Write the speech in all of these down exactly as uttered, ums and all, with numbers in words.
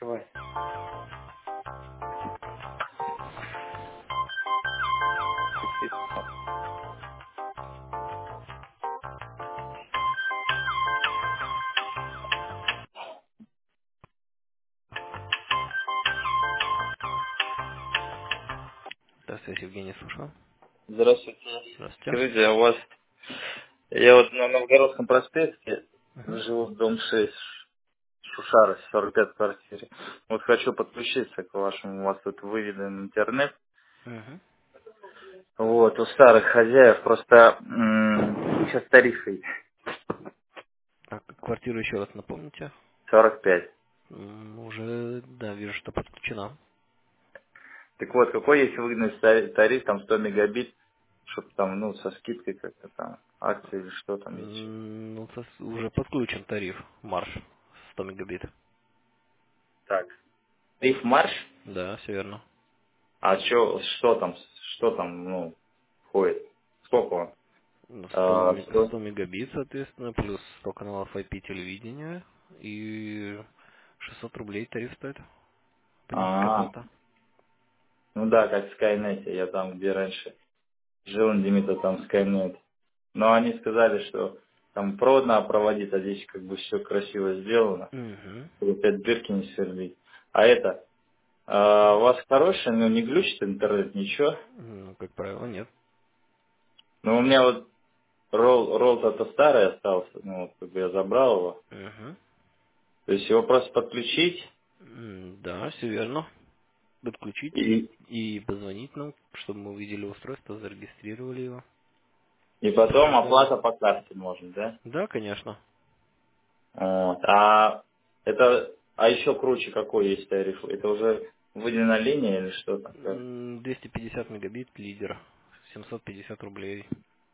Давай. Здравствуйте, Евгений, слушал. Здравствуйте. Здравствуйте. Скажите, а у вас... Я вот на Новгородском проспекте Мгм. живу, дом шесть, Шушара, сорок пять квартире. Вот хочу подключиться к вашему, у вас тут выведен интернет. Мгм. Вот, у старых хозяев просто... м, сейчас тарифы Так, квартиру еще раз напомните. сорок пять. М, Уже, да, вижу, что подключена. Так вот, какой есть выгодный ста- тариф, там сто мегабит, чтобы там, ну, со скидкой как-то там, акции или что там есть. М, Ну, сос- уже подключен тариф марш сто мегабит. Так, тариф марш? Да, все верно. А чё, что там, что там, ну, входит? Сколько он? Ну, сто, А, ме- сто? сто мегабит, соответственно, плюс сто каналов ай пи телевидения и шестьсот рублей тариф стоит. Абонентская А, плата. ну да, как в Скайнете, я там, где раньше жил, на Димита, там Скайнет. Но они сказали, что там провод надо проводить, а здесь как бы все красиво сделано, Угу. чтобы опять дырки не сверлить. А это, а, у вас хороший, ну не глючит интернет, ничего? Ну, как правило, нет. Но у меня вот ролл, ролл-то старый остался, ну вот как бы я забрал его. Угу. То есть его просто подключить М, Да, все верно. Подключить и, и позвонить нам, чтобы мы увидели устройство, зарегистрировали его. и И потом так далее. оплата по карте можно, да? Да, конечно. Вот. А это, а еще круче какой есть тариф? Это уже выделена линия или что там? Как? М, двести пятьдесят мегабит, лидер. семьсот пятьдесят рублей.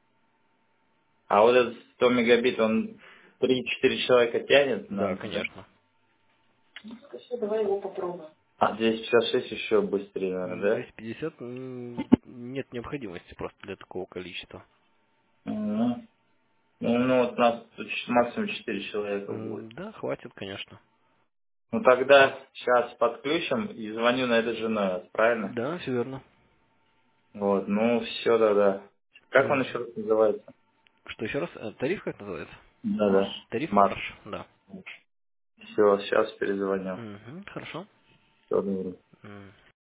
А вот этот сто мегабит, он три-четыре человека тянет, Да, наверное, да? конечно. Хорошо, давай его попробуем. А двести пятьдесят шесть еще быстрее, М, наверное, двести пятьдесят м, нет необходимости просто для такого количества. да? Мгм. Ну, ну, вот у нас тут максимум четыре человека будет. М, Да, хватит, конечно. Ну тогда сейчас подключим и звоню на этот же номер, правильно? Да, все верно. Вот, ну все тогда. Как он М, еще раз называется? Что еще раз? Э, Тариф как называется? Да, да. Тариф Марш. марш, да. Все, сейчас перезвоню. Мгм, хорошо. Все, добро. М.